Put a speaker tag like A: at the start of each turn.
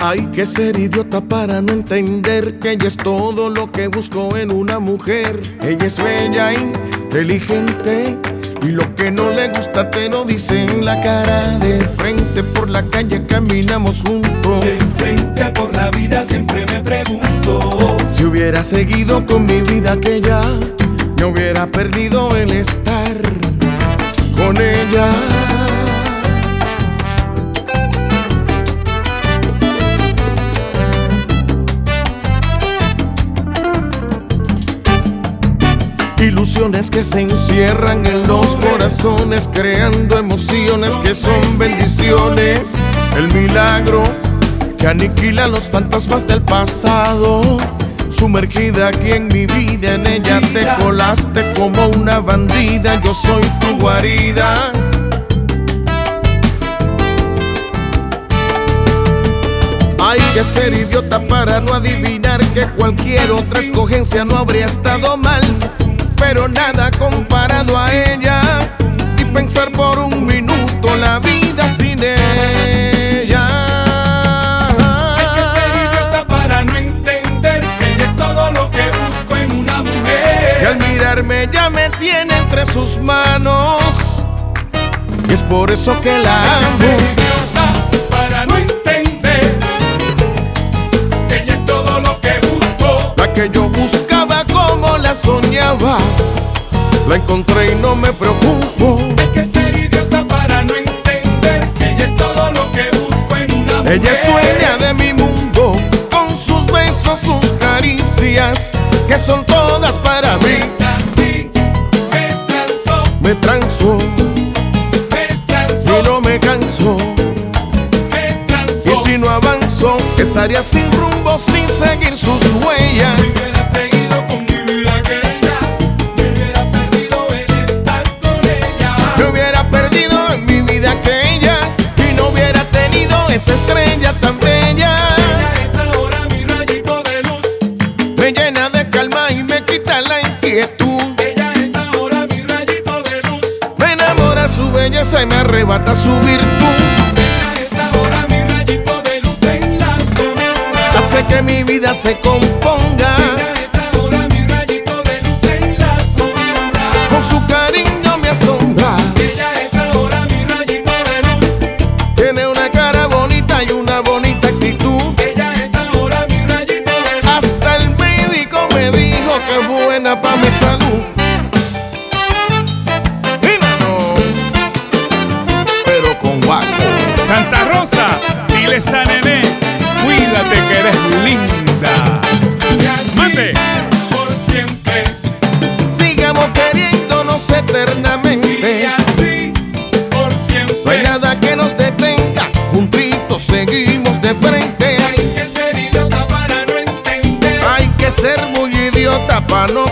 A: Hay que ser idiota para no entender que ella es todo lo que busco en una mujer. Ella es bella, inteligente, y lo que no le gusta te lo dice en la cara. De frente por la calle caminamos juntos.
B: De frente por la vida siempre me pregunto
A: si hubiera seguido con mi vida aquella, me hubiera perdido el estar con ella. Ilusiones que se encierran en los corazones, creando emociones que son bendiciones. El milagro que aniquila los fantasmas del pasado. Sumergida aquí en mi vida, en ella te colaste como una bandida. Yo soy tu guarida. Hay que ser idiota para no adivinar que cualquier otra escogencia no habría estado mal, pero nada comparado a ella. Y pensar por un minuto la vida sin ella.
B: Hay que ser idiota para no entender que ella es todo lo que busco en una mujer.
A: Y al mirarme ya me tiene entre sus manos, y es por eso que la amo.
B: Hay que ser idiota para no entender que ella es todo lo que busco.
A: La que yo buscaba como la soñaba, la encontré y no me preocupo.
B: Hay que ser idiota para no entender que ella es todo lo que busco en una mujer.
A: Ella es dueña de mi mundo, con sus besos, sus caricias, que son todas para mí.
B: Es así,
A: Me transo y no me canso. Y si no avanzo, estaría sin rumbo, sin seguir sus huellas.
B: Si hubiera seguido con mi vida aquella, me hubiera perdido el estar con ella.
A: Me hubiera perdido en mi vida aquella, y no hubiera tenido esa estrella tan bella.
B: Ella es ahora mi rayito de luz.
A: Me llena de calma y me quita la inquietud.
B: Ella es ahora mi rayito de luz.
A: Me enamora su belleza y me arrebata su virtud.
B: Ella es ahora mi rayito de luz en la sombra.
A: Hace que mi vida se componga.
B: Ella es ahora mi rayito de luz en la sombra.
A: Con su cariño me asombra.
B: Ella es ahora mi rayito de luz.
A: Tiene una cara bonita y una bonita actitud.
B: Ella es ahora mi rayito de luz.
A: Hasta el médico me dijo que es buena para mi salud. Pero con guaco.
C: Santa Rosa, diles a Nené, cuídate que eres linda.
B: Y así,
C: Mate.
B: por siempre.
A: Sigamos queriéndonos
B: Y
A: eternamente.
B: así, por
A: No hay
B: siempre.
A: nada que nos detenga. Juntitos seguimos de frente.
B: Hay que ser idiota para no entender
A: Hay que ser muy idiota para no